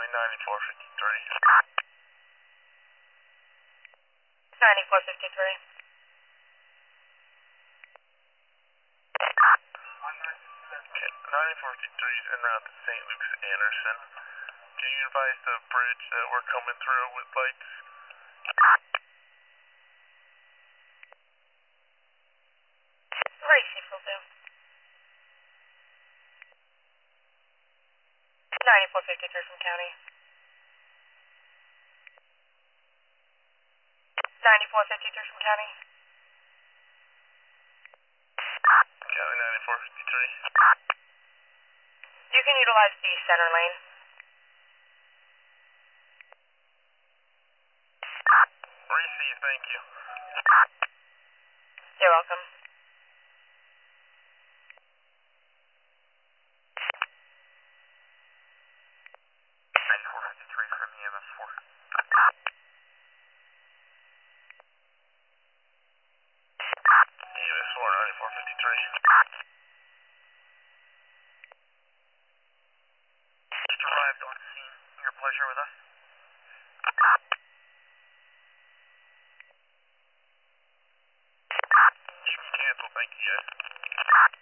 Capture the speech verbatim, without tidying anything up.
ninety-four fifty-three. ninety-four fifty-three. Okay, ninety-four fifty-three is en route to Saint Luke's Anderson. Can you advise the bridge that we're coming through with lights? Racy will do. ninety-four fifty-three from county. ninety-four fifty-three from county. County ninety-four fifty-three. You can utilize the center lane. Receive, thank you. You're welcome. ninety-four fifty-three from E M S four. E M S four, ninety-four fifty-three. Just arrived on scene. Your pleasure with us. You can cancel, thank you guys.